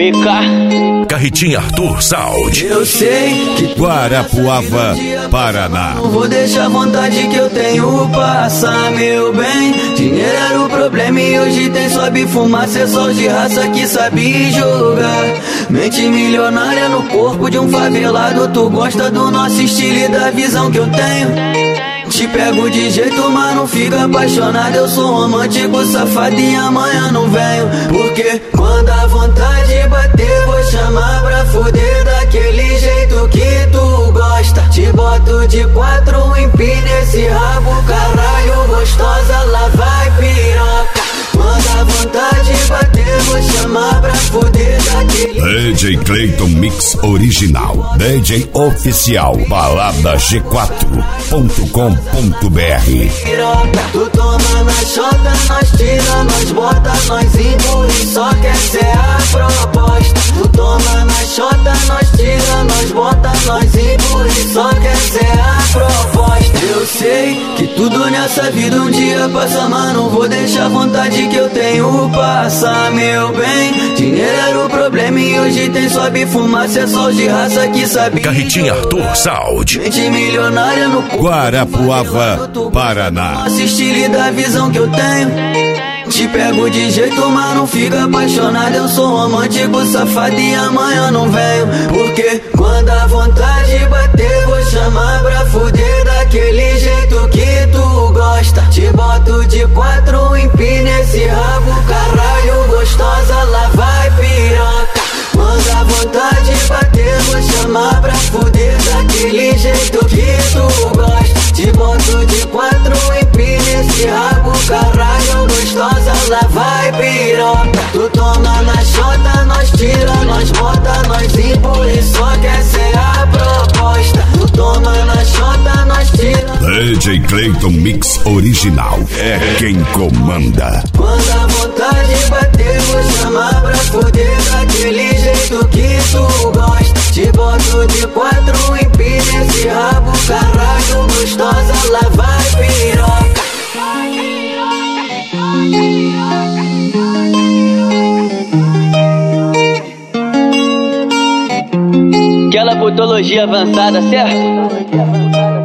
MK Carretinha Arthur Sound. Eu sei que Guarapuava, Paraná. não vou deixar a vontade que eu tenho passar, meu bem. Dinheiro era o problema e hoje tem sobe fumaça. É só os de raça que sabe jogar. Mente milionária no corpo de um favelado. Tu gosta do nosso estilo e da visão que eu tenho. Te pego de jeito, mas não fica apaixonado. Eu sou romântico, safado e amanhã não venho. Porque quando a vontade bater, vou chamar pra fuder daquele jeito que tu gosta. Te boto de quatro, empina esse rabo, caralho, gostosa, lá vai piroca. Quando a vontade bater, vou chamar pra fuder daquele DJ Clayton Mix Original. DJ Oficial. Balada G4.com.br. piroca. Tu toma na chota, nós tira, nós bota, nós empurra, só que essa é a proposta. Tu toma na chota, nós tira, nós bota, nós empurra, só que essa é a proposta. Eu sei que tudo nessa vida um dia passa, mas não vou deixar a vontade que eu tenho passar, meu bem. Dinheiro era o problema e hoje tem sobe fumaça. É só os de raça que sabe. Carretinha Arthur Sound. Mente milionária no corpo. Guarapuava, Paraná. Nosso estilo e da visão que eu tenho. Te pego de jeito, mas não fica apaixonado. Eu sou romântico, safado e amanhã não venho. Porque quando a vontade bater, vou chamar pra fuder daquele jeito que tu gosta. Te boto de quatro, empina esse rabo, caralho, gostosa, lá vai piroca. Quando a vontade bater, vou chamar pra fuder daquele jeito que tu gosta. Te boto de quatro, empina esse rabo, caralho, gostosa, lá vai piroca. Tu toma na chota, nós tira, nós bota, nós empurra, só que essa é a proposta. Tu toma na chota, nós tira. DJ Clayton Mix Original. É quem comanda. Quando a vontade bater, vou chamar pra fuder daquele jeito que tu gosta. Te boto de quatro, empina esse rabo, caralho, gostosa, lá vai piroca. Aquela botologia avançada, certo?